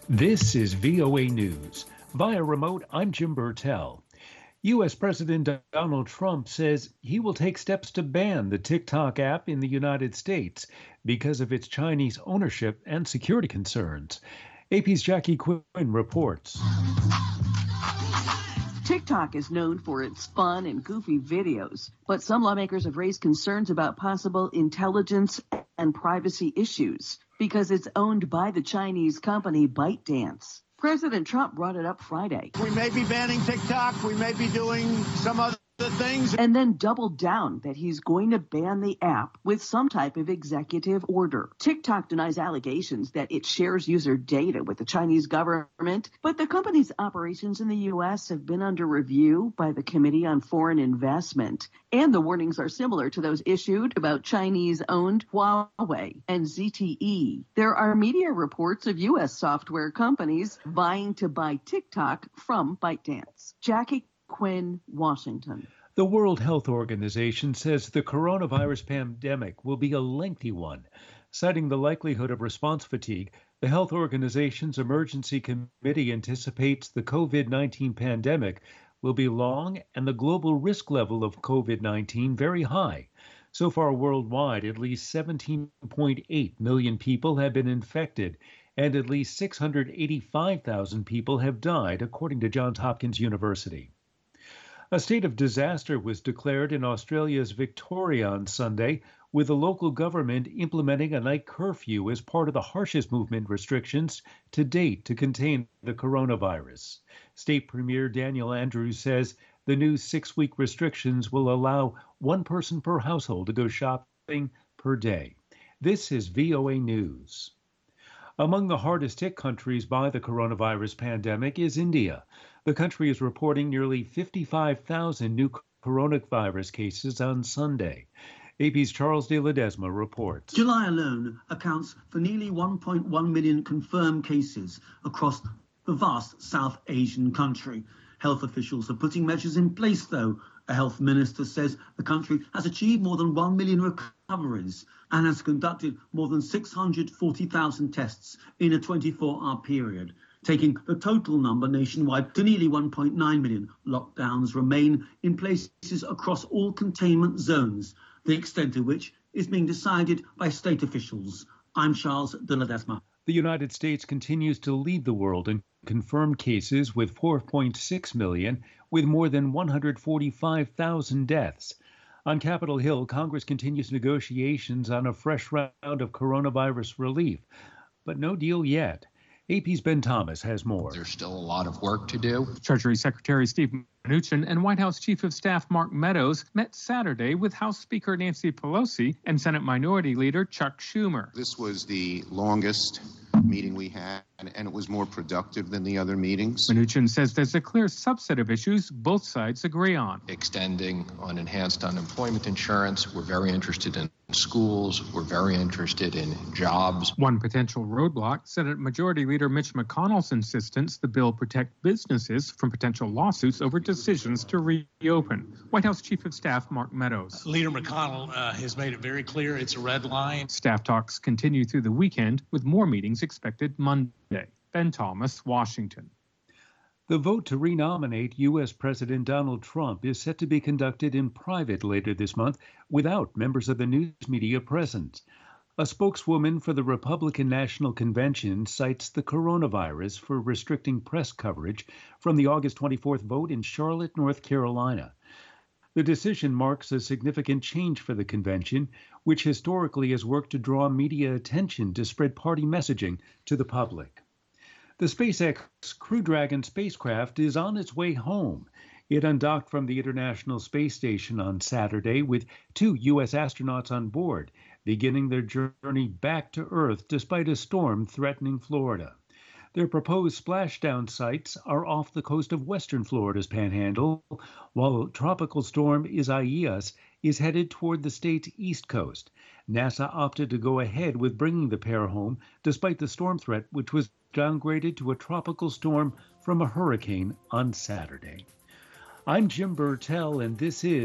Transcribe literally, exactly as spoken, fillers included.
This is V O A News. Via remote, I'm Jim Burtell. U S. President Donald Trump says he will take steps to ban the TikTok app in the United States because of its Chinese ownership and security concerns. A P's Jackie Quinn reports. TikTok is known for its fun and goofy videos, but some lawmakers have raised concerns about possible intelligence and privacy issues because it's owned by the Chinese company ByteDance. President Trump brought it up Friday. We may be banning TikTok. We may be doing some other things. And then doubled down that he's going to ban the app with some type of executive order. TikTok denies allegations that it shares user data with the Chinese government, but the company's operations in the U S have been under review by the Committee on Foreign Investment. And the warnings are similar to those issued about Chinese-owned Huawei and Z T E. There are media reports of U S software companies vying to buy TikTok from ByteDance. Jackie Quinn, Washington. The World Health Organization says the coronavirus pandemic will be a lengthy one. Citing the likelihood of response fatigue, the health organization's emergency committee anticipates the COVID nineteen pandemic will be long and the global risk level of COVID nineteen very high. So far worldwide, at least seventeen point eight million people have been infected, and at least six hundred eighty-five thousand people have died, according to Johns Hopkins University. A state of disaster was declared in Australia's Victoria on Sunday, with the local government implementing a night curfew as part of the harshest movement restrictions to date to contain the coronavirus. State Premier Daniel Andrews says the new six-week restrictions will allow one person per household to go shopping per day. This is V O A News. Among the hardest hit countries by the coronavirus pandemic is India. The country is reporting nearly fifty-five thousand new coronavirus cases on Sunday. A P's Charles de Ledesma reports. July alone accounts for nearly one point one million confirmed cases across the vast South Asian country. Health officials are putting measures in place, though. A health minister says the country has achieved more than one million recoveries and has conducted more than six hundred forty thousand tests in a twenty-four hour period, taking the total number nationwide to nearly one point nine million. Lockdowns remain in places across all containment zones, the extent of which is being decided by state officials. I'm Charles de Ledesma. The United States continues to lead the world in confirmed cases with four point six million, with more than one hundred forty-five thousand deaths. On Capitol Hill, Congress continues negotiations on a fresh round of coronavirus relief, but no deal yet. A P's Ben Thomas has more. There's still a lot of work to do. Treasury Secretary Steve Mnuchin and White House Chief of Staff Mark Meadows met Saturday with House Speaker Nancy Pelosi and Senate Minority Leader Chuck Schumer. This was the longest meeting we had, and it was more productive than the other meetings. Mnuchin says there's a clear subset of issues both sides agree on. Extending on enhanced unemployment insurance. We're very interested in schools. We're very interested in jobs. One potential roadblock, Senate Majority Leader Mitch McConnell's insistence the bill protect businesses from potential lawsuits over decisions to reopen. White House Chief of Staff Mark Meadows. Leader McConnell uh, has made it very clear it's a red line. Staff talks continue through the weekend with more meetings expected Monday. Ben Thomas, Washington. The vote to renominate U S. President Donald Trump is set to be conducted in private later this month without members of the news media present. A spokeswoman for the Republican National Convention cites the coronavirus for restricting press coverage from the August twenty-fourth vote in Charlotte, North Carolina. The decision marks a significant change for the convention, which historically has worked to draw media attention to spread party messaging to the public. The SpaceX Crew Dragon spacecraft is on its way home. It undocked from the International Space Station on Saturday with two U S astronauts on board, beginning their journey back to Earth despite a storm threatening Florida. Their proposed splashdown sites are off the coast of western Florida's panhandle, while tropical storm Isaias is headed toward the state's east coast. NASA opted to go ahead with bringing the pair home despite the storm threat, which was downgraded to a tropical storm from a hurricane on Saturday. I'm Jim Burtell, and this is